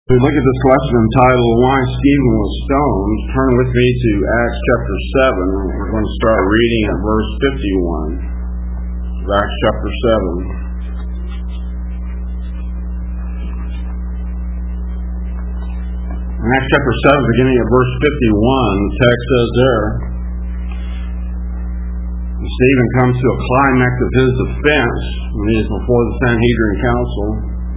We look at this lesson entitled Why Stephen Was Stoned. Turn with me to Acts chapter 7. We're going to start reading at verse 51. Acts chapter 7. In Acts chapter 7, beginning at verse 51, the text says there, Stephen comes to a climax of his defense when he is before the Sanhedrin council.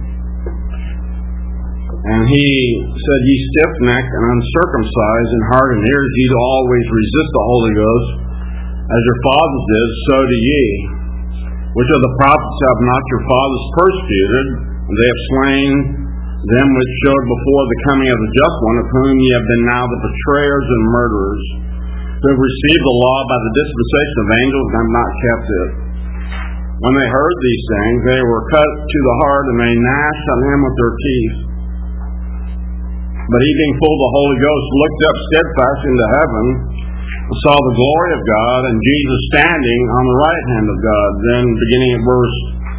And he said, Ye stiff-necked and uncircumcised in heart and ears, ye do always resist the Holy Ghost, as your fathers did, so do ye. Which of the prophets have not your fathers persecuted? And they have slain them which showed before the coming of the just one, of whom ye have been now the betrayers and murderers, who have received the law by the dispensation of angels and have not kept it. When they heard these things, they were cut to the heart, and they gnashed on him with their teeth. But he, being full of the Holy Ghost, looked up steadfast into heaven, and saw the glory of God, and Jesus standing on the right hand of God. Then, beginning at verse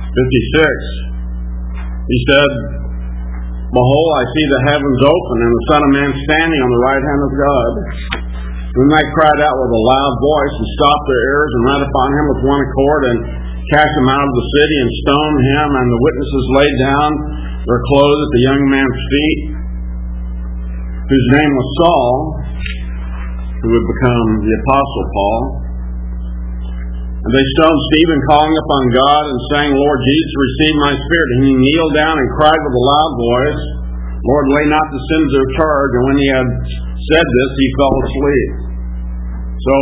56, he said, Behold, I see the heavens open, and the Son of Man standing on the right hand of God. Then they cried out with a loud voice, and stopped their ears, and ran upon him with one accord, and cast him out of the city, and stoned him. And the witnesses laid down their clothes at the young man's feet, whose name was Saul, who would become the Apostle Paul. And they stoned Stephen, calling upon God and saying, Lord Jesus, receive my spirit. And he kneeled down and cried with a loud voice, Lord, lay not the sins of their charge. And when he had said this, he fell asleep. So,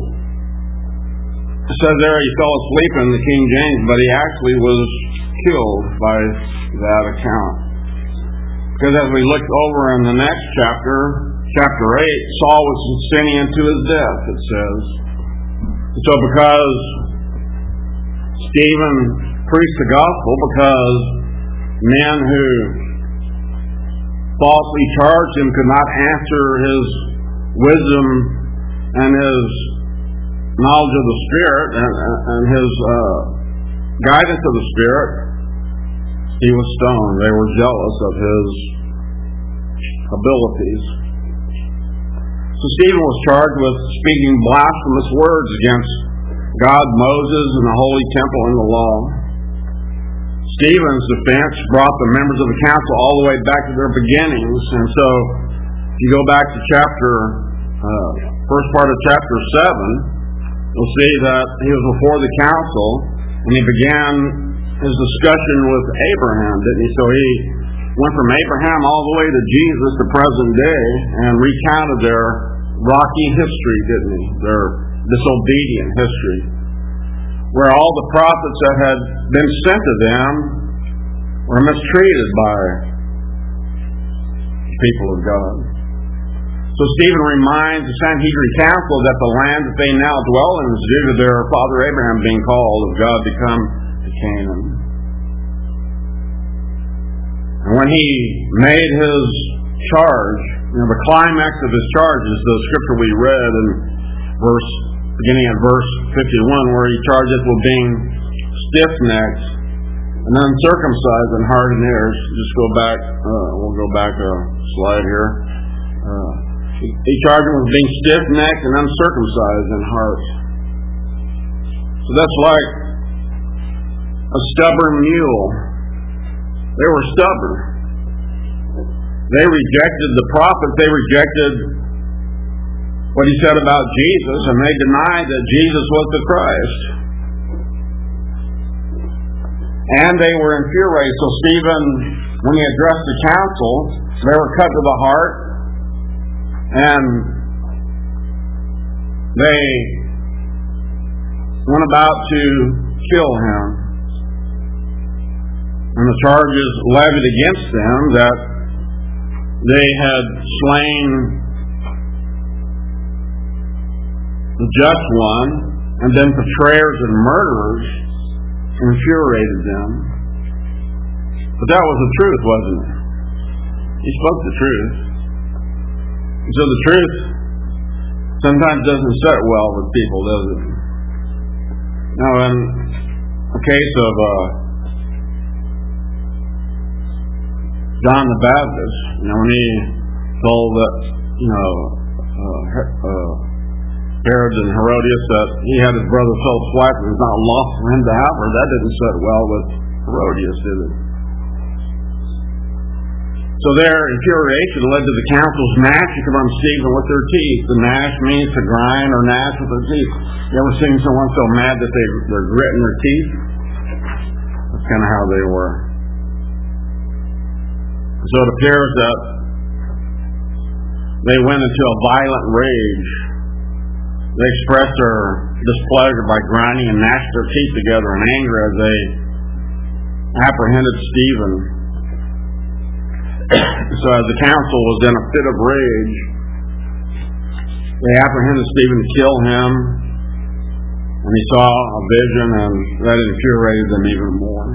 it says there he fell asleep in the King James, but he actually was killed by that account. Because as we look over in the next chapter, chapter 8, Saul was sinning unto his death, it says. And so because Stephen preached the gospel, because men who falsely charged him could not answer his wisdom and his knowledge of the Spirit and his guidance of the Spirit, he was stoned. They were jealous of his abilities. So Stephen was charged with speaking blasphemous words against God, Moses, and the holy temple and the law. Stephen's defense brought the members of the council all the way back to their beginnings. And so, if you go back to first part of chapter 7, you'll see that he was before the council, and he began his discussion with Abraham, didn't he? So he went from Abraham all the way to Jesus, the present day, and recounted their rocky history, didn't he? Their disobedient history, where all the prophets that had been sent to them were mistreated by the people of God. So Stephen reminds the Sanhedrin council that the land that they now dwell in is due to their father Abraham being called of God to come to Canaan. And when he made his charge, the climax of his charge is the scripture we read in beginning at verse 51, where he charges with being stiff-necked and uncircumcised in heart and ears. Just go back, we'll go back a slide here. He charged him with being stiff-necked and uncircumcised in heart. So that's like a stubborn mule. They were stubborn. They rejected the prophets. They rejected what he said about Jesus, and they denied that Jesus was the Christ. And they were infuriated. So Stephen, when he addressed the council, they were cut to the heart, and they went about to kill him. And the charges levied against them that they had slain the just one, and then betrayers and murderers infuriated them. But that was the truth, wasn't it? He spoke the truth. And so the truth sometimes doesn't sit well with people, does it? Now, in a case of John the Baptist, when he told that, Herod and Herodias that he had his brother Philip's wife and it was not lawful for him to have her, that didn't sit well with Herodias, did it? So their infuriation led to the council's gnashing upon Stephen with their teeth. The gnash means to grind or gnash with their teeth. You ever seen someone so mad that they're gritting their teeth? That's kind of how they were. So it appears that they went into a violent rage. They expressed their displeasure by grinding and gnashing their teeth together in anger as they apprehended Stephen. So as the council was in a fit of rage, they apprehended Stephen to kill him, and he saw a vision, and that infuriated them even more.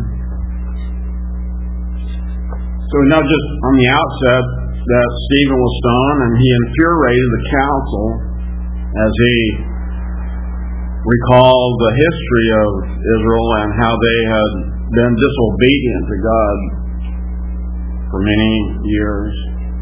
So we know just on the outset that Stephen was stoned, and he infuriated the council as he recalled the history of Israel and how they had been disobedient to God for many years.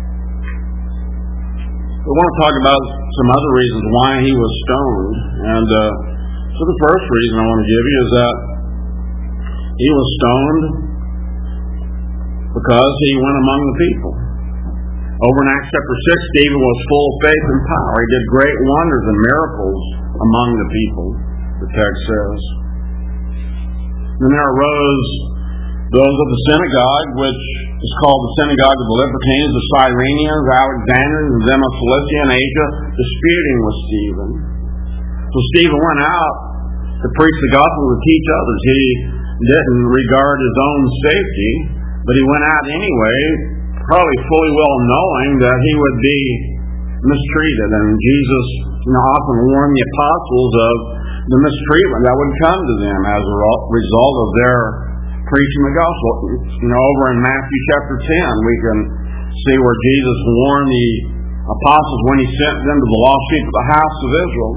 We want to talk about some other reasons why he was stoned. And so the first reason I want to give you is that he was stoned because he went among the people. Over in Acts chapter 6, Stephen was full of faith and power. He did great wonders and miracles among the people, the text says. Then there arose those of the synagogue, which is called the synagogue of the Libertines, the Cyrenians, Alexandrians, and them of Cilicia and Asia, disputing with Stephen. So Stephen went out to preach the gospel, to teach others. He didn't regard his own safety, but he went out anyway, probably fully well knowing that he would be mistreated. And Jesus often warned the apostles of the mistreatment that would come to them as a result of their preaching the gospel. Over in Matthew chapter 10, we can see where Jesus warned the apostles when he sent them to the lost sheep of the house of Israel.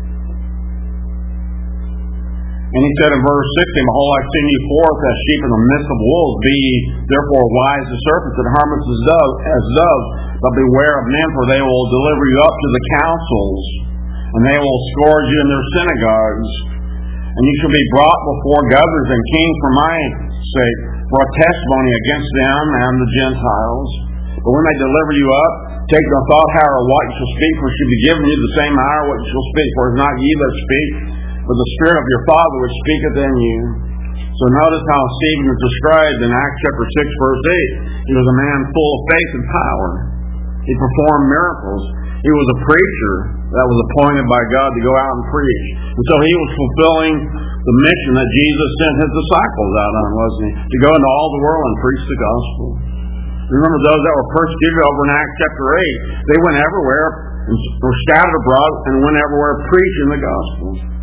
And he said in verse 16, "Behold, I send you forth as sheep in the midst of wolves. Be ye therefore wise as serpents and harmless as doves, but beware of men, for they will deliver you up to the councils, and they will scourge you in their synagogues. And you shall be brought before governors and kings for my sake, for a testimony against them and the Gentiles. But when they deliver you up, take no thought how or what you shall speak, for it shall be given you the same hour what you shall speak. For it is not ye that speak, but the Spirit of your Father which speaketh in you." So notice how Stephen is described in Acts chapter 6, verse 8. He was a man full of faith and power. He performed miracles. He was a preacher that was appointed by God to go out and preach. And so he was fulfilling the mission that Jesus sent his disciples out on, wasn't he? To go into all the world and preach the gospel. Remember those that were persecuted over in Acts chapter 8. They went everywhere and were scattered abroad and went everywhere preaching the gospel.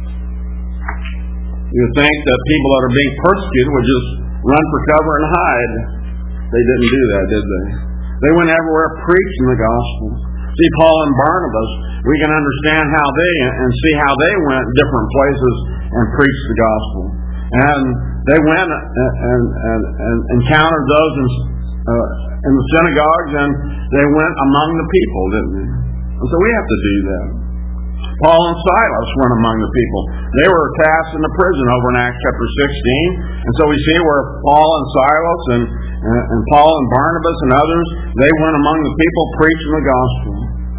You would think that people that are being persecuted would just run for cover and hide. They didn't do that, did they? They went everywhere preaching the gospel. See, Paul and Barnabas, we can understand how they and see how they went different places and preached the gospel. And they went and encountered those in the synagogues, and they went among the people, didn't they? And so we have to do that. Paul and Silas went among the people. They were cast into prison over in Acts chapter 16. And so we see where Paul and Silas and Paul and Barnabas and others, they went among the people preaching the gospel.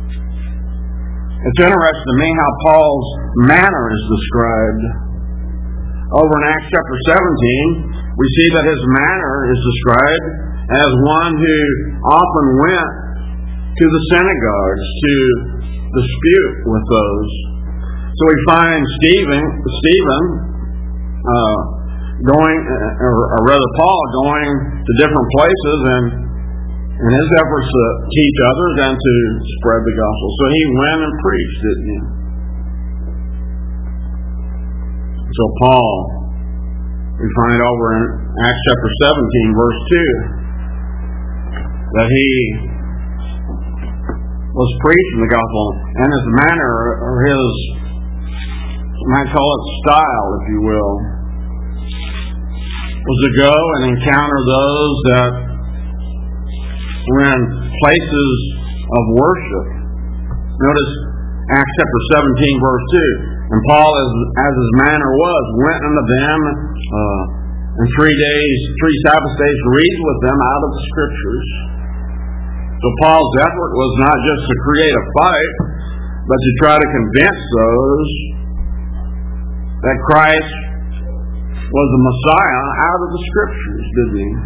It's interesting to me how Paul's manner is described. Over in Acts chapter 17, we see that his manner is described as one who often went to the synagogues to dispute with those. So we find Stephen going, or rather Paul going to different places and in his efforts to teach others and to spread the gospel. So he went and preached, didn't he? So Paul, we find over in Acts chapter 17, verse 2, that he was preaching the gospel, and his manner, or his, you might call it style, if you will, was to go and encounter those that were in places of worship. Notice Acts chapter 17, verse 2. And Paul, as his manner was, went unto them and 3 Sabbath days, reasoned with them out of the Scriptures. So Paul's effort was not just to create a fight, but to try to convince those that Christ was the Messiah out of the Scriptures, didn't he?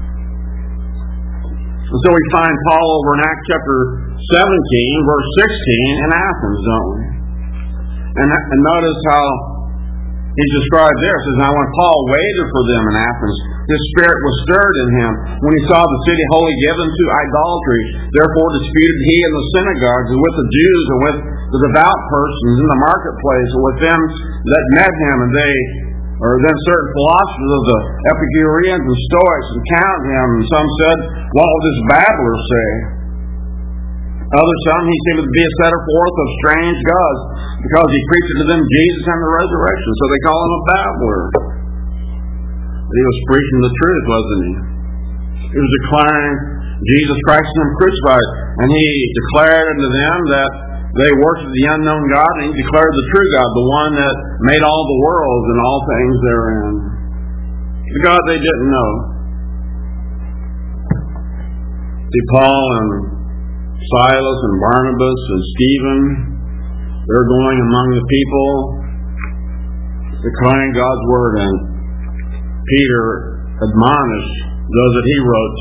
And so we find Paul over in Acts chapter 17, verse 16 in Athens, don't we? And notice how he's described there. It says, now when Paul waited for them in Athens, his spirit was stirred in him when he saw the city wholly given to idolatry. Therefore disputed he in the synagogues and with the Jews and with the devout persons in the marketplace and with them that met him. And then certain philosophers of the Epicureans and Stoics encountered him. And some said, what will this babbler say? Some he seemed to be a setter forth of strange gods, because he preached to them Jesus and the resurrection. So they call him a babbler. But he was preaching the truth, wasn't he? He was declaring Jesus Christ and him crucified. And he declared unto them that they worshiped the unknown God, and he declared the true God, the one that made all the worlds and all things therein. The God they didn't know. See, Paul and Silas and Barnabas and Stephen, they're going among the people, declaring God's word, and Peter admonished those that he wrote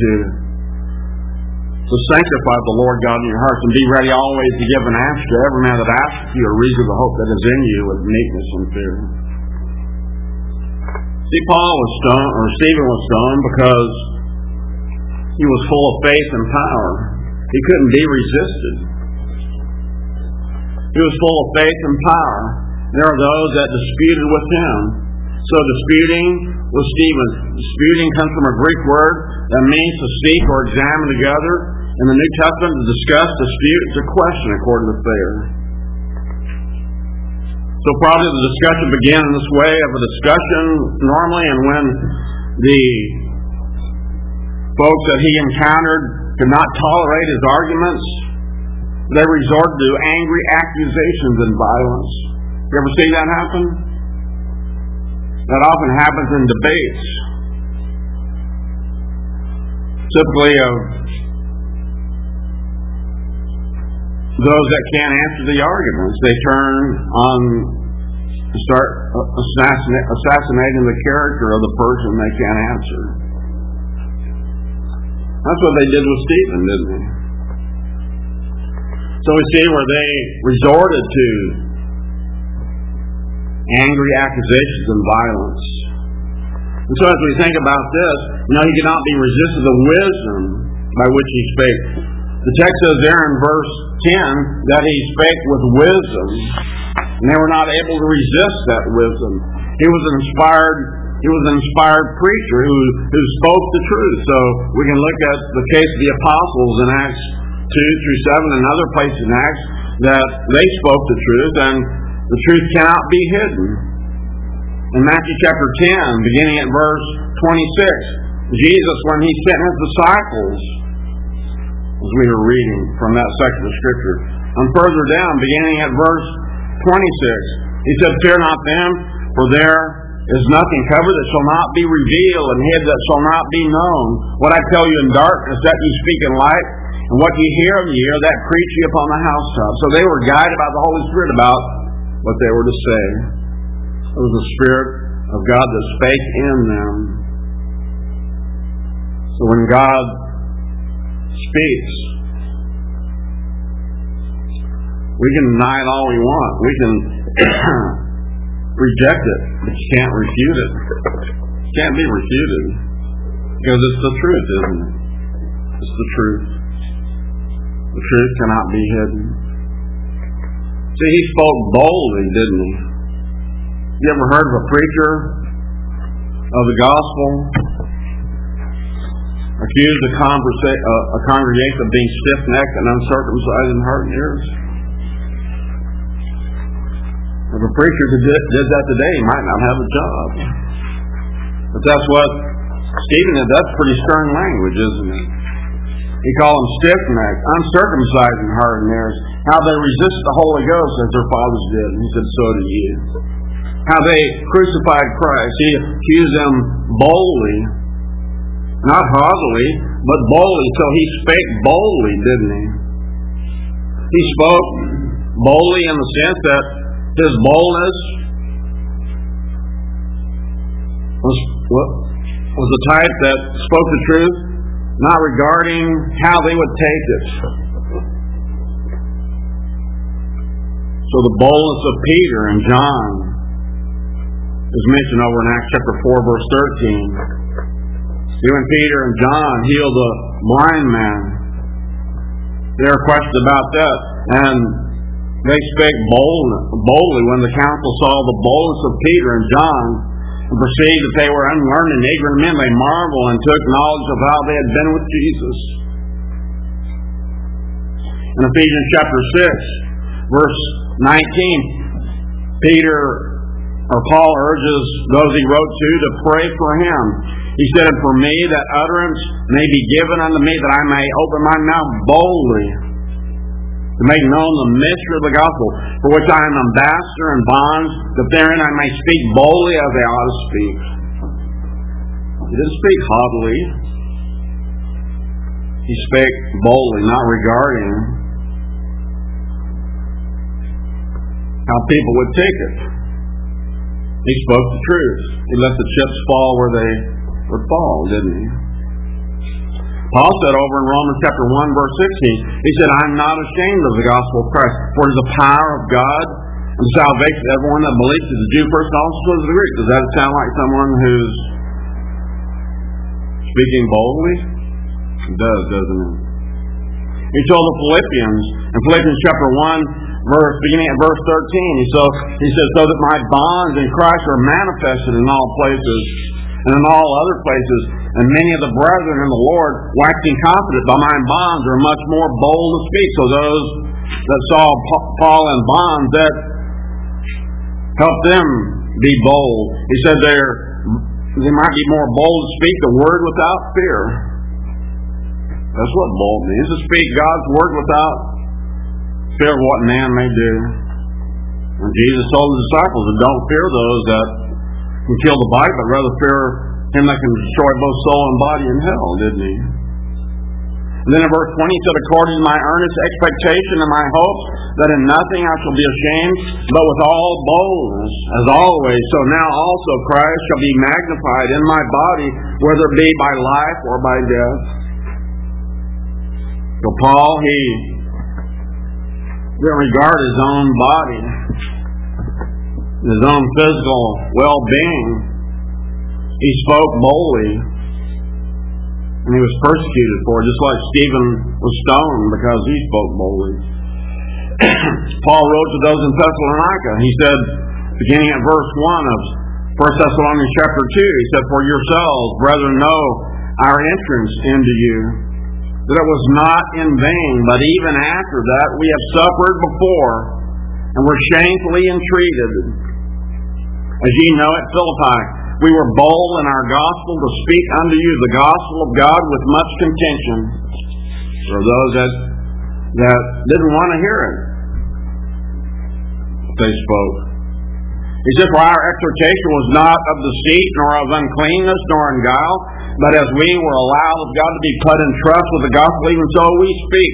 to sanctify the Lord God in your hearts, and be ready always to give an answer to every man that asks you a reason of the hope that is in you with meekness and fear. See, Stephen was stoned because he was full of faith and power. He couldn't be resisted. He was full of faith and power. There are those that disputed with him. So disputing with Stephen. Disputing comes from a Greek word that means to seek or examine together. In the New Testament, to discuss, dispute, is a question according to Thayer. So probably the discussion began in this way of a discussion normally, and when the folks that he encountered could not tolerate his arguments, they resorted to angry accusations and violence. You ever see that happen? That often happens in debates. Typically of those that can't answer the arguments. They turn on and start assassinating the character of the person they can't answer. That's what they did with Stephen, didn't they? So we see where they resorted to angry accusations and violence. And so as we think about this, he cannot be resisted the wisdom by which he spake. The text says there in verse 10 that he spake with wisdom, and they were not able to resist that wisdom. He was an inspired preacher who spoke the truth. So we can look at the case of the apostles in Acts 2 through 7 and other places in Acts, that they spoke the truth, and the truth cannot be hidden. In Matthew chapter 10, beginning at verse 26, Jesus, when he sent his disciples, as we were reading from that section of Scripture, and further down, beginning at verse 26, he said, fear not them, for there is nothing covered that shall not be revealed, and hid that shall not be known. What I tell you in darkness, that you speak in light, and what you hear in the ear, that preach ye upon the housetop. So they were guided by the Holy Spirit about what they were to say. It was the Spirit of God that spake in them. So when God speaks, we can deny it all we want. We can reject it, but you can't refute it. It can't be refuted, because it's the truth, isn't it? It's the truth. The truth cannot be hidden. See, he spoke boldly, didn't he? You ever heard of a preacher of the gospel accused a congregation of being stiff-necked and uncircumcised in heart and ears? If a preacher did that today, he might not have a job. But that's what Stephen did. That's pretty stern language, isn't it? He called them stiff-necked, uncircumcised in heart and ears. How they resist the Holy Ghost as their fathers did. And he said, so do you. How they crucified Christ. He accused them boldly, not haughtily, but boldly. So he spake boldly, didn't he? He spoke boldly in the sense that his boldness was the type that spoke the truth, not regarding how they would take it. So the boldness of Peter and John is mentioned over in Acts chapter 4, verse 13. When Peter and John healed the blind man, there are questions about that, and they spake boldly when the council saw the boldness of Peter and John and perceived that they were unlearned and ignorant men. They marveled and took knowledge of how they had been with Jesus. In Ephesians chapter 6, verse 19, Paul urges those he wrote to pray for him. He said, and for me that utterance may be given unto me, that I may open my mouth boldly to make known the mystery of the gospel, for which I am an ambassador in bonds, that therein I may speak boldly as I ought to speak. He didn't speak haughtily. He spake boldly, not regarding how people would take it. He spoke the truth. He let the chips fall where they would fall, didn't he? Paul said over in Romans chapter 1, verse 16, he said, I'm not ashamed of the gospel of Christ, for it is the power of God and the salvation of everyone that believes, to the Jew first and also to the Greek. Does that sound like someone who's speaking boldly? It does, doesn't it? He told the Philippians, in Philippians chapter 1, beginning at verse 13, he says, so that my bonds in Christ are manifested in all places, and in all other places, and many of the brethren in the Lord, waxing confident by my bonds, are much more bold to speak. So those that saw Paul in bonds, that helped them be bold. He said they might be more bold to speak the word without fear. That's what bold means, to speak God's word without fear of what man may do. And Jesus told the disciples that don't fear those that can kill the body, but rather fear him that can destroy both soul and body in hell, didn't he? And then in verse 20 he said, according to my earnest expectation and my hope, that in nothing I shall be ashamed, but with all boldness, as always, so now also Christ shall be magnified in my body, whether it be by life or by death. So Paul, he didn't regard his own body, his own physical well-being. He spoke boldly, and he was persecuted for it, just like Stephen was stoned because he spoke boldly. Paul wrote to those in Thessalonica. He said, beginning at verse 1 of 1 Thessalonians chapter 2, he said, for yourselves, brethren, know our entrance into you, that it was not in vain, but even after that we have suffered before, and were shamefully entreated. As ye know at Philippi, we were bold in our gospel to speak unto you the gospel of God with much contention. For those that didn't want to hear it, they spoke. He said, for our exhortation was not of deceit, nor of uncleanness, nor in guile, but as we were allowed of God to be put in trust with the gospel, even so we speak.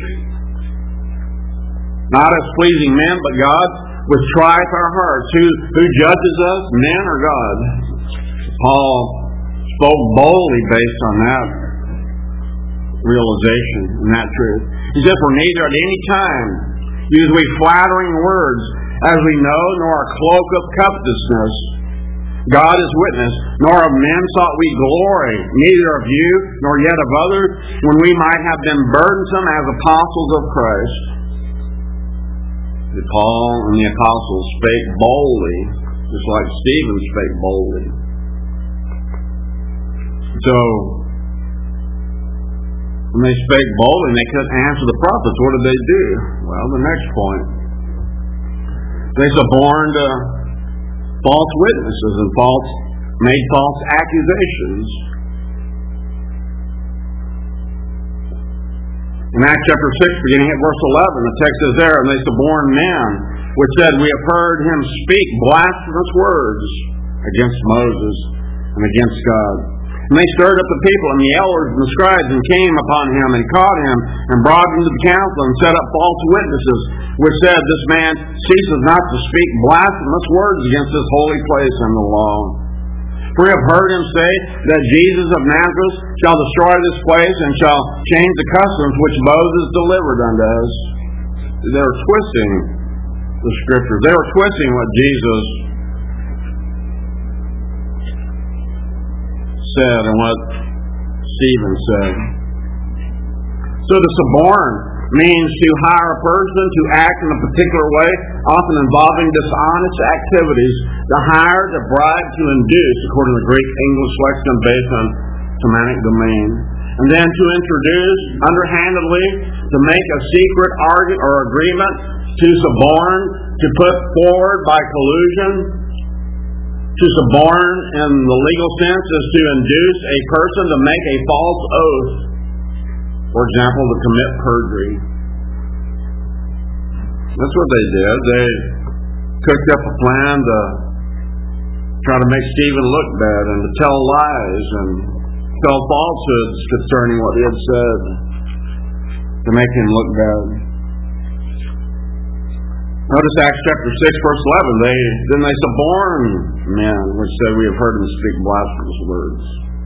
Not as pleasing men, but God, which trieth our hearts. Who judges us, men or God? Paul spoke boldly based on that realization and that truth. He said, for neither at any time use we flattering words, as we know, nor a cloak of covetousness. God is witness, nor of men sought we glory, neither of you, nor yet of others, when we might have been burdensome as apostles of Christ. Paul and the apostles spake boldly, just like Stephen spake boldly. So, when they spake boldly and they couldn't answer the prophets, what did they do? Well, the next point. They suborned false witnesses and made false accusations. In Acts chapter 6, beginning at verse 11, the text is there, and they suborned men, which said, we have heard him speak blasphemous words against Moses and against God. And they stirred up the people and the elders and the scribes and came upon him and caught him and brought him to the council and set up false witnesses, which said, this man ceases not to speak blasphemous words against this holy place and the law. For we have heard him say that Jesus of Nazareth shall destroy this place and shall change the customs which Moses delivered unto us. They were twisting the scriptures. They were twisting what Jesus said and what Stephen said. So to suborn means to hire a person to act in a particular way, often involving dishonest activities, to hire, to bribe, to induce, according to the Greek English lexicon based on semantic domain. And then to introduce, underhandedly, to make a secret argument or agreement, to suborn, to put forward by collusion. To suborn in the legal sense is to induce a person to make a false oath. For example, to commit perjury. That's what they did. They cooked up a plan to try to make Stephen look bad and to tell lies and tell falsehoods concerning what he had said to make him look bad. Notice Acts chapter 6, verse 11. Then they suborned men, which said, we have heard him speak blasphemous words.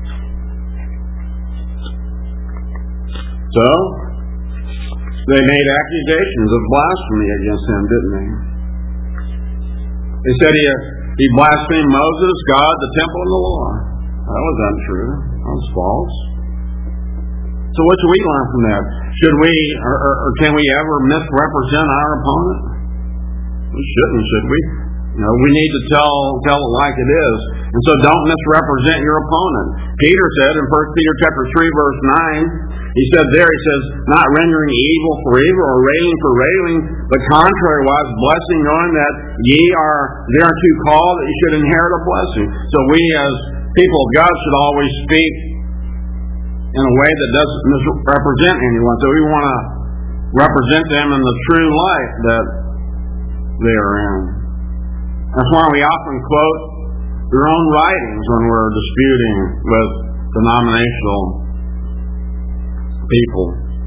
So, they made accusations of blasphemy against him, didn't they? They said he blasphemed Moses, God, the temple, and the law. That was untrue. That was false. So what should we learn from that? Should we, or can we ever misrepresent our opponent? We shouldn't, should we? We need to tell it like it is. And so don't misrepresent your opponent. Peter said in 1 Peter chapter 3, verse 9, he says, not rendering evil for evil or railing for railing, but contrariwise blessing, knowing that ye are thereunto called, that ye should inherit a blessing. So we as people of God should always speak in a way that doesn't misrepresent anyone. So we want to represent them in the true light that they are in. That's why we often quote their own writings when we're disputing with denominational people.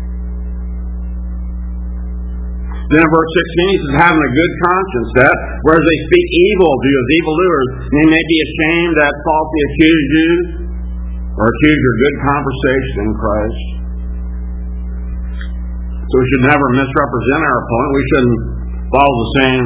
Then in verse 16 he says, having a good conscience, that whereas they speak evil of you as evildoers, they may be ashamed that falsely accuse you or accuse your good conversation in Christ. So we should never misrepresent our opponent. We shouldn't follow the same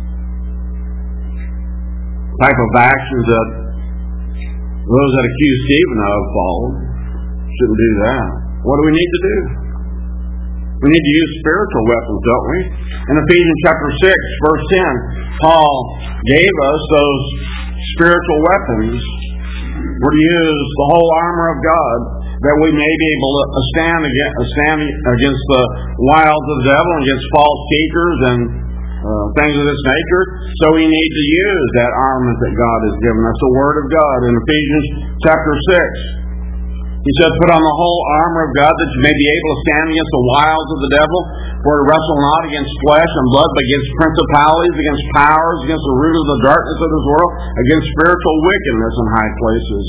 type of actions that those that accuse Stephen of followed. Shouldn't do that. What do we need to do? We need to use spiritual weapons, don't we? In Ephesians chapter 6, verse 10, Paul gave us those spiritual weapons. We're to use the whole armor of God that we may be able to stand against the wiles of the devil, against false teachers and things of this nature. So we need to use that armament that God has given us, the Word of God. In Ephesians chapter 6, he said, put on the whole armor of God that you may be able to stand against the wiles of the devil. For we wrestle not against flesh and blood, but against principalities, against powers, against the rulers of the darkness of this world, against spiritual wickedness in high places.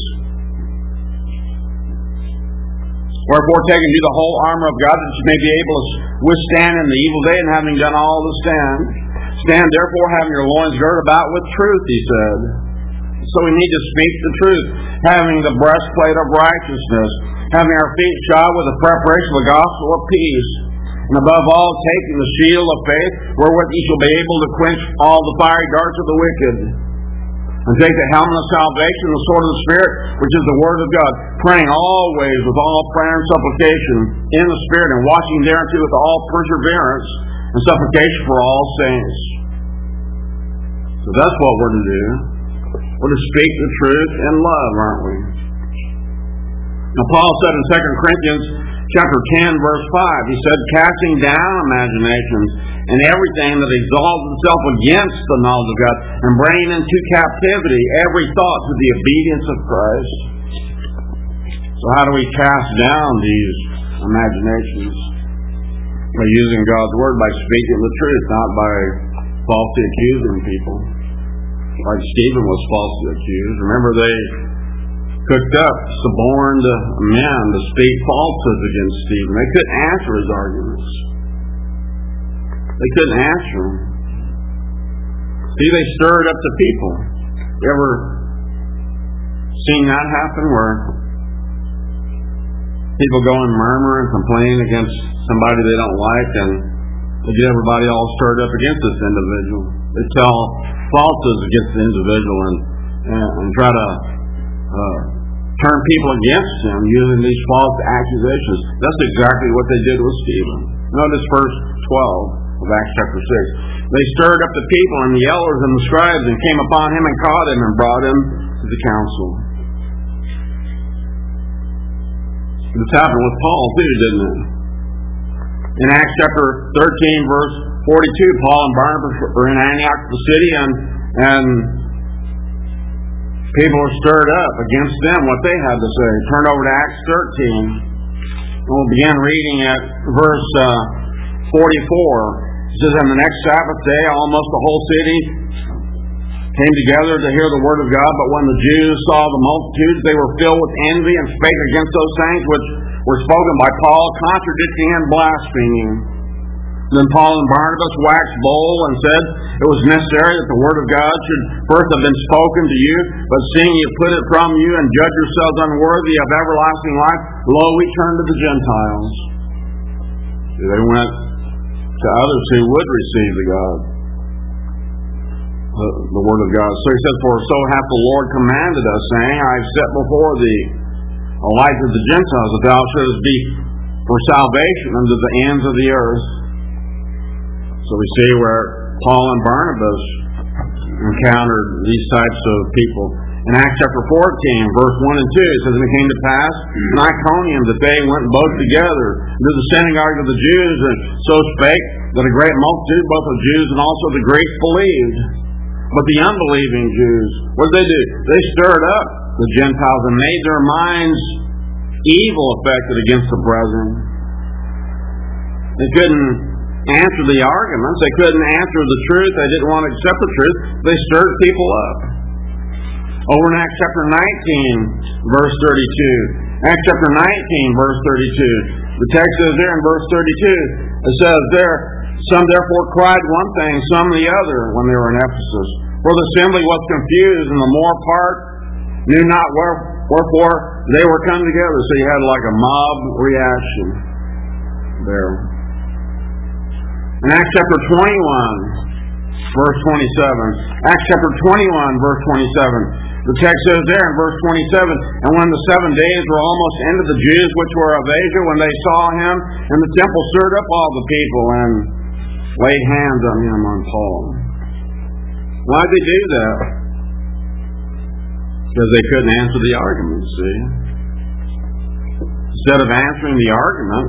Wherefore, taking you the whole armor of God, that you may be able to withstand in the evil day, and having done all to stand. Stand therefore, having your loins girded about with truth, he said. So we need to speak the truth, having the breastplate of righteousness, having our feet shod with the preparation of the gospel of peace, and above all, taking the shield of faith, wherewith ye shall be able to quench all the fiery darts of the wicked. And take the helmet of salvation, the sword of the Spirit, which is the word of God, praying always with all prayer and supplication in the Spirit, and watching thereunto with all perseverance and supplication for all saints. So that's what we're to do. We're to speak the truth in love, aren't we? Now Paul said in 2 Corinthians chapter 10, verse 5, he said, casting down imaginations and everything that exalts itself against the knowledge of God, and bringing into captivity every thought to the obedience of Christ. So how do we cast down these imaginations? by using God's Word, by speaking the truth, not by falsely accusing people. Like Stephen was falsely accused. Remember, they cooked up suborned men to speak falsehoods against Stephen. They couldn't answer his arguments. They couldn't answer them. See, they stirred up the people. You ever seen that happen where people go and murmur and complain against somebody they don't like, and they get everybody all stirred up against this individual? They tell falsehoods against the individual and try to turn people against him using these false accusations. That's exactly what they did with Stephen. Notice verse 12 of Acts chapter 6. They stirred up the people and the elders and the scribes and came upon him and caught him and brought him to the council. This happened with Paul too, didn't it? In Acts chapter 13 verse 42, Paul and Barnabas were in Antioch, the city, and people were stirred up against them, what they had to say. Turn over to Acts 13. And we'll begin reading at verse 44. It says, "And the next Sabbath day, almost the whole city came together to hear the word of God. But when the Jews saw the multitudes, they were filled with envy and spake against those things which were spoken by Paul, contradicting and blaspheming. Then Paul and Barnabas waxed bold and said, It was necessary that the word of God should first have been spoken to you, but seeing you put it from you and judge yourselves unworthy of everlasting life, lo, we turn to the Gentiles." They went to others who would receive the word of God. So he says, "For so hath the Lord commanded us, saying, I have set before thee a light of the Gentiles, that thou shouldest be for salvation unto the ends of the earth." So we see where Paul and Barnabas encountered these types of people. In Acts chapter 14, verse 1 and 2, it says, "And it came to pass in Iconium that they went both together into the synagogue of the Jews, and so spake that a great multitude, both of Jews and also the Greeks, believed. But the unbelieving Jews, what did they do? They stirred up the Gentiles and made their minds evil affected against the brethren." They couldn't answer the arguments. They couldn't answer the truth. They didn't want to accept the truth. They stirred people up. Over in Acts chapter 19, verse 32. Acts chapter 19, verse 32. The text says there in verse 32, it says there, "Some therefore cried one thing, some the other," when they were in Ephesus. "For the assembly was confused, and the more part knew not wherefore they were come together." So you had like a mob reaction there. In Acts chapter 21, verse 27. Acts chapter 21, verse 27. The text says there in verse 27, "And when the 7 days were almost ended, the Jews which were of Asia, when they saw him in the temple, stirred up all the people and laid hands on him," on Paul. Why did they do that? Because they couldn't answer the argument, see? Instead of answering the argument,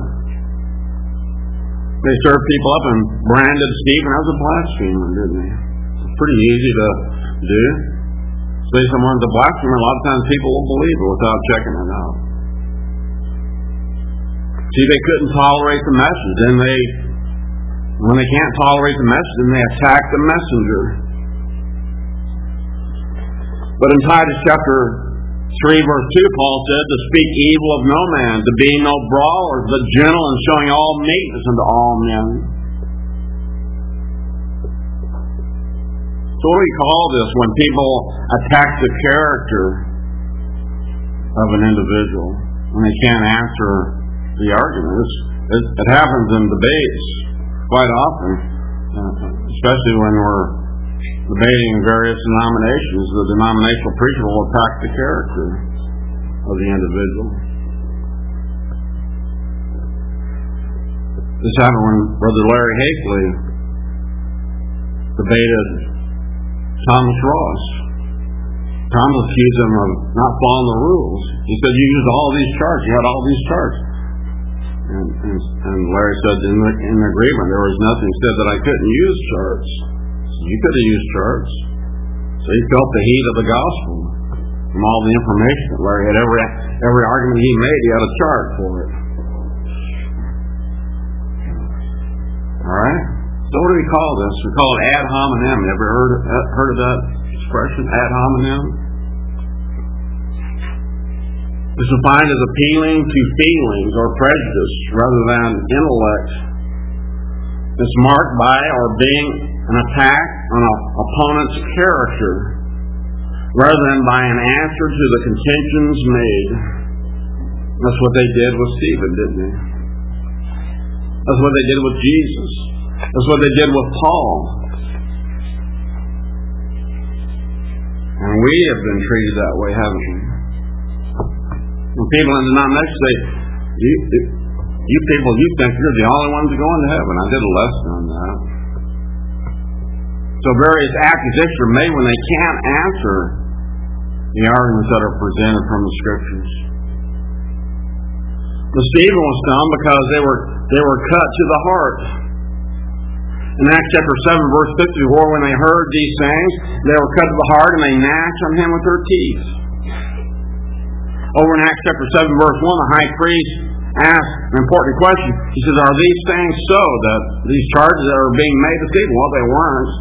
they stirred people up and branded Stephen as a blasphemer, didn't they? It's pretty easy to do. Say someone's a blasphemer, a lot of times people will believe it without checking it out. See, they couldn't tolerate the message. Then when they can't tolerate the message, then they attack the messenger. But in Titus chapter 3, verse 2, Paul said, "To speak evil of no man, to be no brawlers, but gentle and showing all meekness unto all men." So what do we call this when people attack the character of an individual when they can't answer the argument? It happens in debates quite often, especially when we're debating various denominations. The denominational preacher will attack the character of the individual. This happened when Brother Larry Hakeley debated Thomas Ross. Thomas accused him of not following the rules. He said, "You used all these charts. You had all these charts." And Larry said, in agreement, there was nothing said that I couldn't use charts. You could have used charts. So he felt the heat of the gospel from all the information that Larry had. Every argument he made, he had a chart for it. Alright? So what do we call this? We call it ad hominem. You ever heard of that expression, ad hominem? It's defined as appealing to feelings or prejudice rather than intellect. It's marked by or being an attack on an opponent's character rather than by an answer to the contentions made. That's what they did with Stephen, didn't they? That's what they did with Jesus. That's what they did with Paul. And we have been treated that way, haven't we? When people in denominations say, you people, you think you're the only ones going to heaven. I did a lesson on that. So various accusations are made when they can't answer the arguments that are presented from the Scriptures. But Stephen was stoned because they were cut to the heart. In Acts chapter 7, verse 54, when they heard these things, they were cut to the heart and they gnashed on him with their teeth. Over in Acts chapter 7, verse 1, the high priest asked an important question. He says, are these things so, that these charges that are being made to Stephen? Well, they weren't.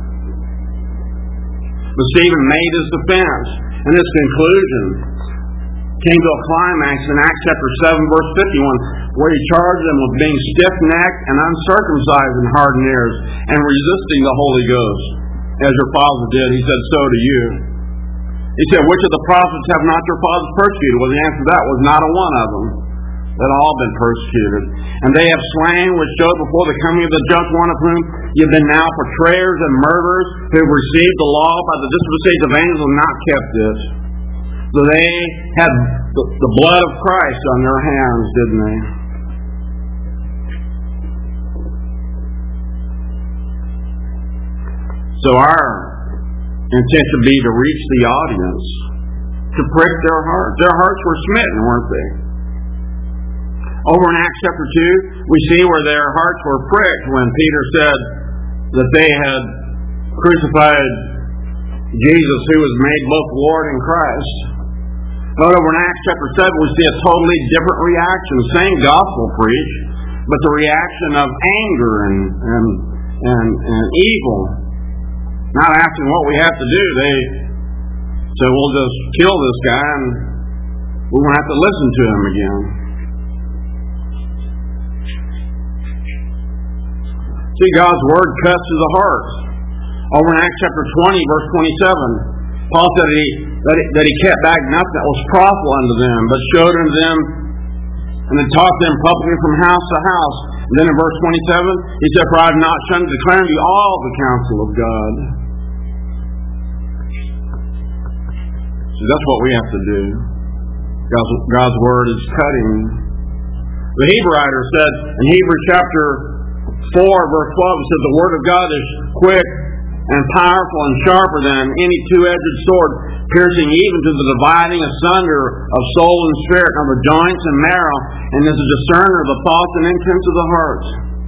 But Stephen made his defense. And his conclusion came to a climax in Acts chapter 7, verse 51, where he charged them with being stiff-necked and uncircumcised and hardened ears and resisting the Holy Ghost, as your father did. He said, so do you. He said, which of the prophets have not your fathers persecuted? Well, the answer to that was not a one of them. They'd all been persecuted. And they have slain, which showed before the coming of the just one of whom you have been now betrayers and murderers, who have received the law by the dispensation of angels and not kept it. So they had the blood of Christ on their hands, didn't they? So our intent should be to reach the audience, to prick their hearts. Their hearts were smitten, weren't they? Over in Acts chapter 2, we see where their hearts were pricked when Peter said that they had crucified Jesus, who was made both Lord and Christ. But over in Acts chapter 7, we see a totally different reaction. The same gospel preached, but the reaction of anger and evil. Not asking what we have to do. They said, we'll just kill this guy and we won't have to listen to him again. See, God's Word cuts to the heart. Over in Acts chapter 20, verse 27, Paul said that he kept back nothing that was profitable unto them, but showed unto them and then taught them publicly from house to house. And then in verse 27, he said, for I have not shunned to declare unto you all the counsel of God. So that's what we have to do. God's Word is cutting. The Hebrew writer said in Hebrews chapter 4, verse 12, it said, the Word of God is quick and powerful and sharper than any two-edged sword, piercing even to the dividing asunder of soul and spirit, of the joints and marrow, and is a discerner of the thoughts and intents of the heart.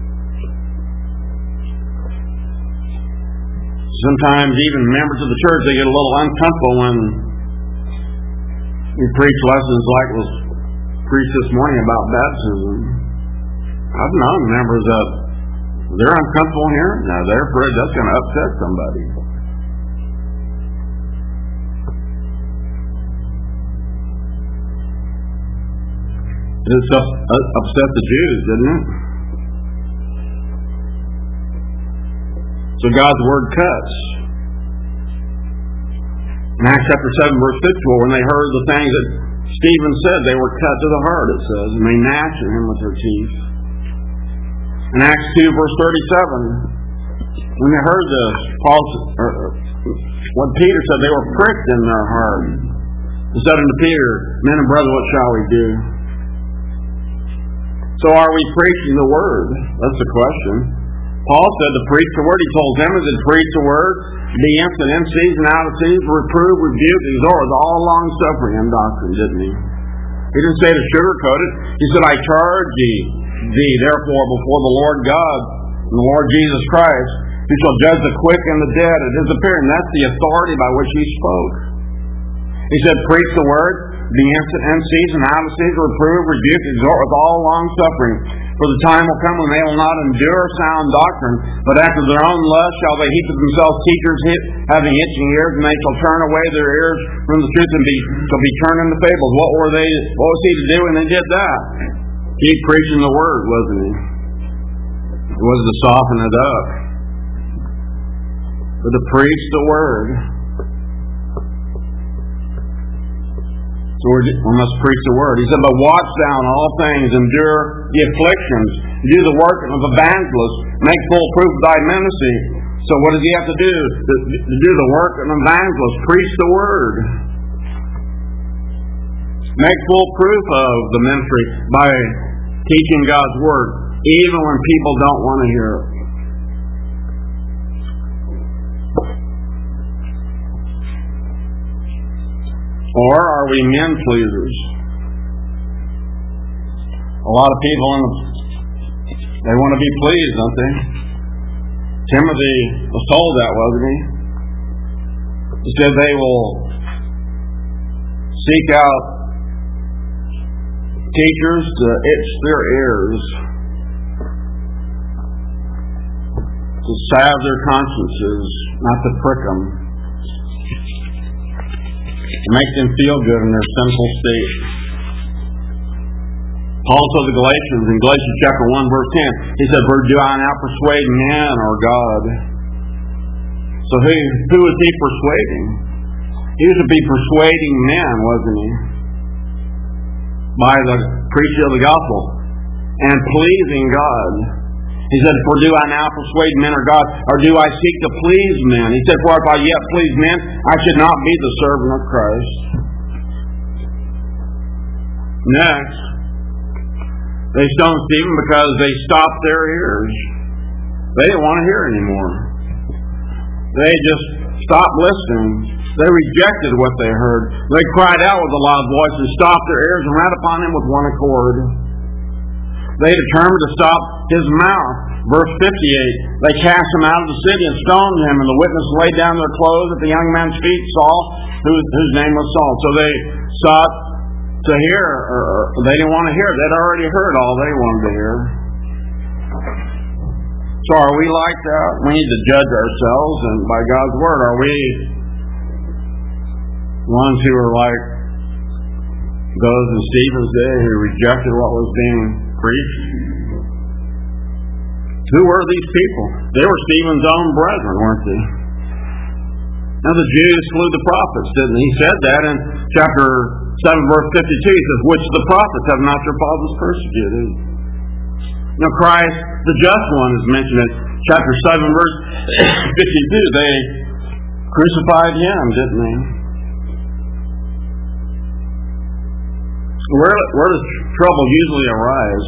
Sometimes even members of the church, they get a little uncomfortable when we preach lessons like was preached this morning about baptism. I've known members that they're uncomfortable here. Now they're afraid that's going to upset somebody. It upset the Jews, didn't it? So God's Word cuts. In Acts chapter 7, verse 54, when they heard the things that Stephen said, they were cut to the heart, it says, and they gnashed at him with their teeth. In Acts 2, verse 37, when they heard this, what Peter said, they were pricked in their heart. He said unto Peter, men and brethren, what shall we do? So are we preaching the Word? That's the question. Paul said to preach the Word. He told Timothy to preach the Word, be instant in season, out of season, reprove, rebuke, exhort, with all long suffering and doctrine, didn't he? He didn't say to sugarcoat it. He said, I charge thee, therefore, before the Lord God and the Lord Jesus Christ, who shall judge the quick and the dead at his appearing. That's the authority by which he spoke. He said, preach the Word, be instant in season, out of season, reprove, rebuke, exhort with all long suffering. For the time will come when they will not endure sound doctrine, but after their own lust shall they heap to themselves teachers having itching ears, and they shall turn away their ears from the truth and shall be turned into fables. What was he to do when they did that? Keep preaching the word, wasn't he? It was to soften it up. But to preach the word. So we must preach the word. He said, but watch thou in all things, endure the afflictions, do the work of evangelists, make full proof of thy ministry. So what does he have to do? To do the work of an evangelist, preach the word. Make full proof of the ministry by teaching God's word, even when people don't want to hear it. Or are we men pleasers? A lot of people, they want to be pleased, don't they? Timothy was told that, wasn't he? He said they will seek out teachers to itch their ears, to salve their consciences, not to prick them. Make them feel good in their sinful state. Paul told the Galatians in Galatians chapter 1 verse 10, he said, "For do I now persuade man or God?" So who was he persuading? He was to be persuading men, wasn't he? By the preaching of the gospel and pleasing God. He said, "For do I now persuade men or God, or do I seek to please men?" He said, "For if I yet please men, I should not be the servant of Christ." Next, they stoned Stephen because they stopped their ears. They didn't want to hear anymore. They just stopped listening. They rejected what they heard. They cried out with a loud voice and stopped their ears and ran upon him with one accord. They determined to stop his mouth. Verse 58, they cast him out of the city and stoned him, and the witnesses laid down their clothes at the young man's feet, Saul, whose name was Saul. So they sought to hear, or they didn't want to hear. They'd already heard all they wanted to hear. So are we like that? We need to judge ourselves, and by God's word, are we ones who are like those in Stephen's day who rejected what was being preached? Who were these people? They were Stephen's own brethren, weren't they? Now the Jews slew the prophets, didn't he? He said that in chapter 7, verse 52. He says, "Which the prophets have not your fathers persecuted." Now Christ, the just one, is mentioned in chapter 7, verse 52. They crucified him, didn't they? Where does trouble usually arise?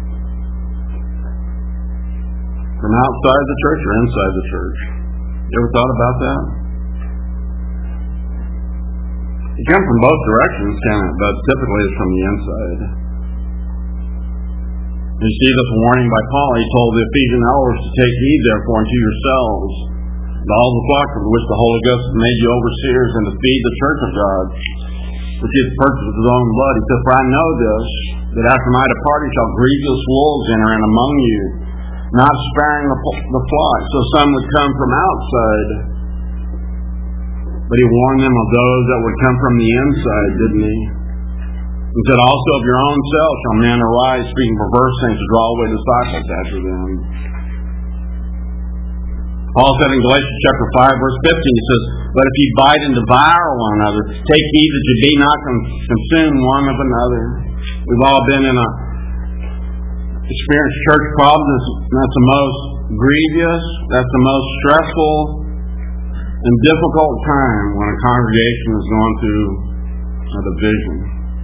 From outside the church or inside the church? You ever thought about that? It comes from both directions, can it? But typically it's from the inside. You see this warning by Paul. He told the Ephesian elders to take heed, therefore, unto yourselves, and all the flock of which the Holy Ghost has made you overseers, and to feed the church of God, which he has purchased with his own blood. He said, "For I know this, that after my departing shall grievous wolves enter in among you, not sparing the flock, so some would come from outside." But he warned them of those that would come from the inside, didn't he? He said, "Also of your own selves shall men arise, speaking perverse things to draw away disciples after them." Paul said in Galatians chapter 5, verse 15, he says, "But if ye bite and devour one another, take heed that ye be not consumed one of another." We've all been in a experienced church problems. That's the most grievous, that's the most stressful and difficult time when a congregation is going through a division.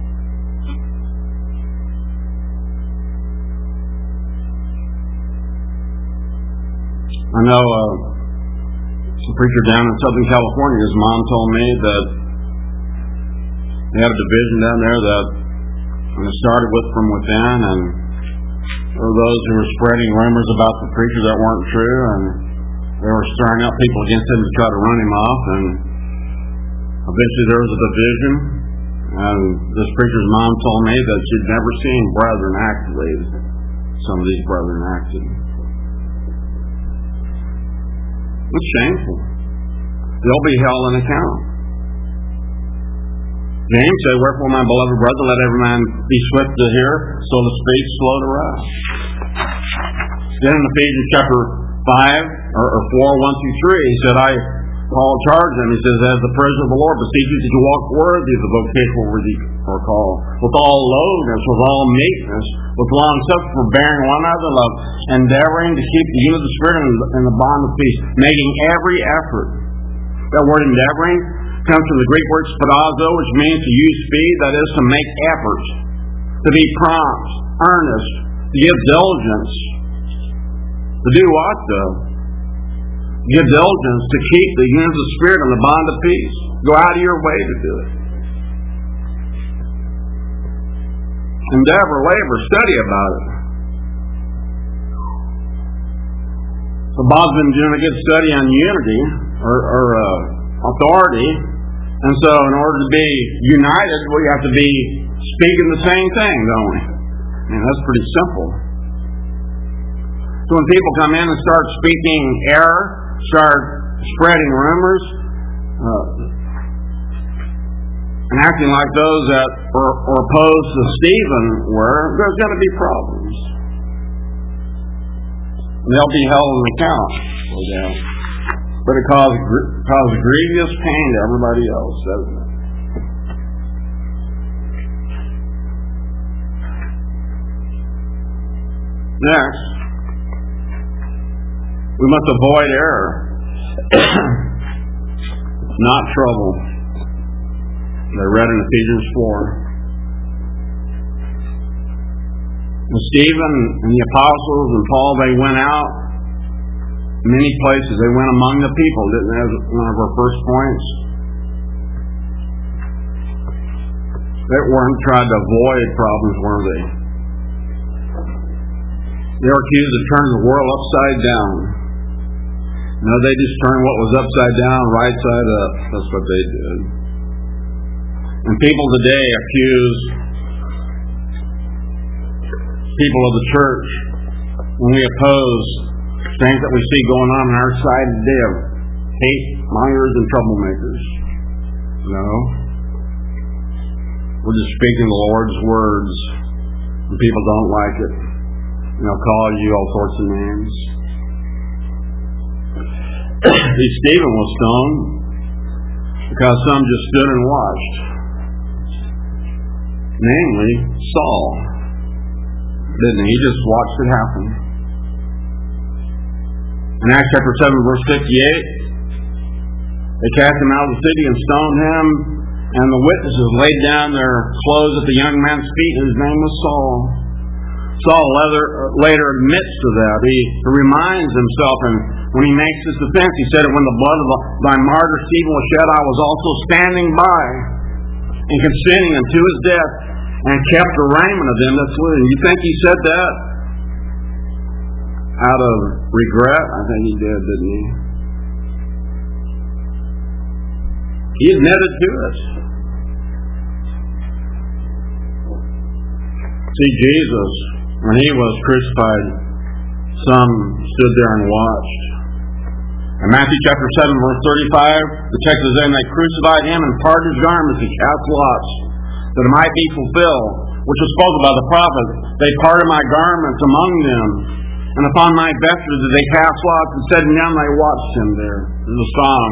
I know some preacher down in Southern California, his mom told me that they had a division down there that it started from within, and there were those who were spreading rumors about the preacher that weren't true, and they were stirring up people against him to try to run him off, and eventually there was a division, and this preacher's mom told me that she'd never seen brethren actually some of these brethren acted. It's shameful. They'll be held in account. James said, "Wherefore, my beloved brother, let every man be swift to hear, so to speak, slow to wrath." Then in Ephesians chapter 5, or 4, 1 through 3, he said, Paul charged them, he says, "As the prisoner of the Lord, beseech you that you walk worthy of the vocation worthy or call, with all lowliness, with all meekness, with long suffering, forbearing one another in love, endeavoring to keep the unity of the Spirit in the bond of peace, making every effort." That word endeavoring comes from the Greek word spadazo, which means to use speed, that is, to make efforts, to be prompt, earnest, to give diligence. To do what, though? Give diligence to keep the unity of the Spirit and the bond of peace. Go out of your way to do it. Endeavor, labor, study about it. So Bob's been doing a good study on unity or authority, and so in order to be united, we have to be speaking the same thing, don't we? I mean, that's pretty simple. So when people come in and start speaking error, start spreading rumors, and acting like those that are opposed to Stephen were, there's going to be problems. And they'll be held in account for that. But it causes grievous pain to everybody else, doesn't it? Next, we must avoid error, not trouble. They read in Ephesians 4. And Stephen and the apostles and Paul, they went out many places. They went among the people, didn't they? As one of our first points. They weren't trying to avoid problems, were they? They were accused of turning the world upside down. No, they just turned what was upside down right side up. That's what they did. And people today accuse people of the church when we oppose things that we see going on our side today of hate mongers and troublemakers. No. We're just speaking the Lord's words, and people don't like it. And they'll call you all sorts of names. Stephen was stoned because some just stood and watched. Namely, Saul. Didn't he? He just watched it happen. In Acts chapter 7, verse 58, they cast him out of the city and stoned him, and the witnesses laid down their clothes at the young man's feet, and his name was Saul. Saul later admits to that. He reminds himself, and when he makes this defense, he said, "When the blood of thy martyr Stephen was shed, I was also standing by and consenting unto his death, and kept the raiment of them that slew him." You think he said that out of regret? I think he did, didn't he? He admitted to it. See, Jesus, when he was crucified, some stood there and watched. In Matthew chapter 7, verse 35, the text says, "And they crucified him and parted his garments and cast lots, that it might be fulfilled, which was spoken by the prophet. They parted my garments among them, and upon my vesture did they cast lots, and sitting down they watched him there." There's a song.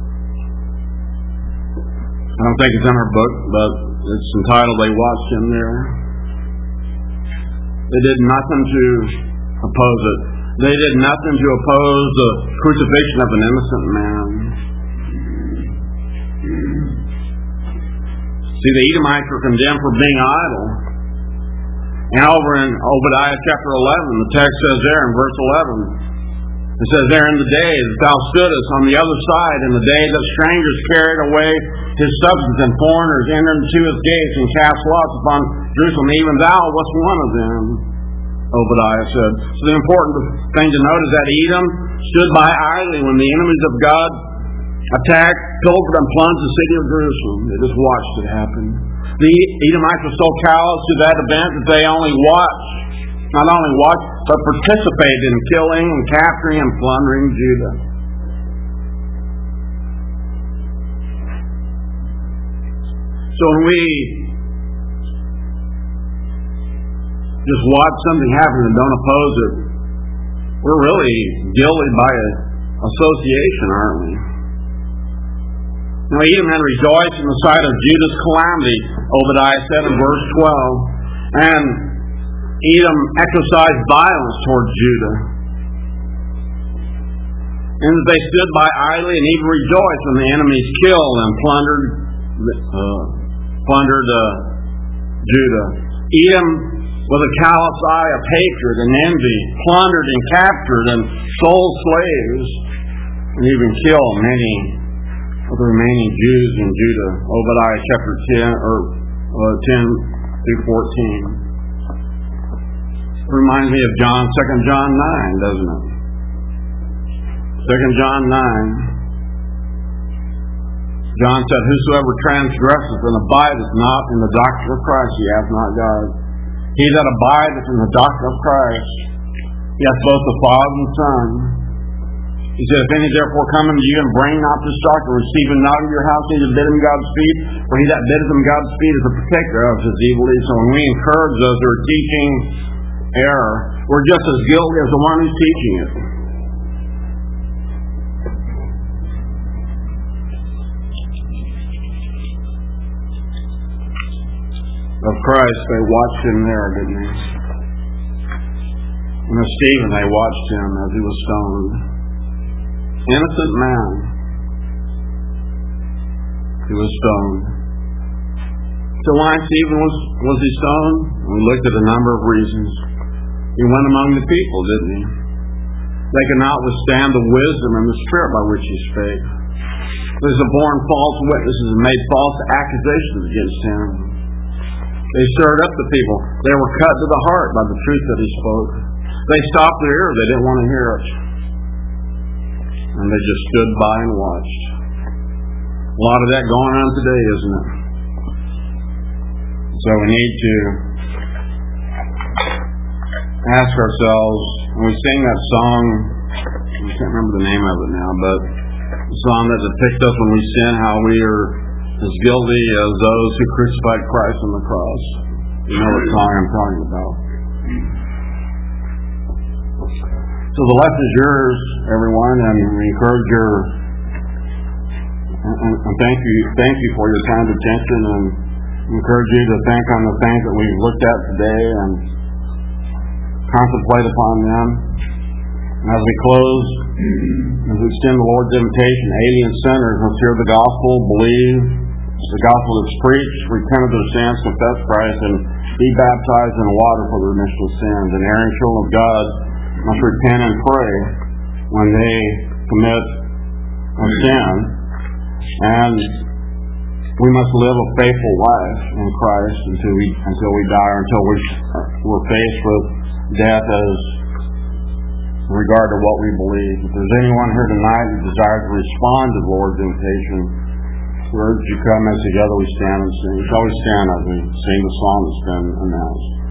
I don't think it's in our book, but it's entitled, "They Watched Him There." They did nothing to oppose it. They did nothing to oppose the crucifixion of an innocent man. See, the Edomites were condemned for being idle. And over in Obadiah chapter 11, the text says there in verse 11, it says there, "In the day that thou stoodest on the other side, in the day that strangers carried away his substance, and foreigners entered into his gates and cast lots upon Jerusalem, even thou wast one of them," Obadiah said. So the important thing to note is that Edom stood by idly when the enemies of God attacked, pilfered, and plunged the city of Jerusalem. They just watched it happen. The Edomites were so callous to that event that they only watched not only watched, but participated in killing and capturing and plundering Judah. So when we just watch something happen and don't oppose it, we're really guilty by association, aren't we? Now Edom had rejoiced in the sight of Judah's calamity, Obadiah said in verse 12. And Edom exercised violence towards Judah. And they stood by idly and even rejoiced when the enemies killed and plundered Judah. Edom, with a callous eye of hatred and envy, plundered and captured and sold slaves and even killed many of the remaining Jews in Judah. Obadiah chapter 10 through 14. It reminds me of 2 John 9, doesn't it? 2 John 9. John said, "Whosoever transgresseth and abideth not in the doctrine of Christ, he hath not God. He that abideth in the doctrine of Christ, he hath both the Father and the Son." He said, "If any therefore come unto you and bring not this doctrine, receive him not in your house, neither bid him Godspeed, for he that biddeth him Godspeed is a protector of his evil deeds." So when we encourage those who are teaching error, we're just as guilty as the one who's teaching it. Of Christ, they watched him there, didn't they? And of Stephen, they watched him as he was stoned. Innocent man who was stoned. So why Stephen was he stoned? We looked at a number of reasons. He went among the people, didn't he? They could not withstand the wisdom and the spirit by which he spake. There's a born false witnesses and made false accusations against him. They stirred up the people. They were cut to the heart by the truth that he spoke. They stopped their ear. They didn't want to hear it. And they just stood by and watched. A lot of that going on today, isn't it? So we need to ask ourselves, when we sing that song, I can't remember the name of it now, but the song that depicts us when we sin, how we are as guilty as those who crucified Christ on the cross. You know what song I'm talking about. So the lesson is yours, everyone, and we encourage your and thank you for your kind attention, and encourage you to think on the things that we've looked at today and contemplate upon them. And as we close, as we extend the Lord's invitation, alien sinners must hear the gospel, believe the gospel is preached, repent of their sins, confess Christ, and be baptized in water for the remission of sins. And erring children of God must repent and pray when they commit a sin. And we must live a faithful life in Christ until we die, or until we're faced with death as in regard to what we believe. If there's anyone here tonight who desires to respond to the Lord's invitation, we urge you come as together we stand and sing. Shall we stand as we sing the song that's been announced?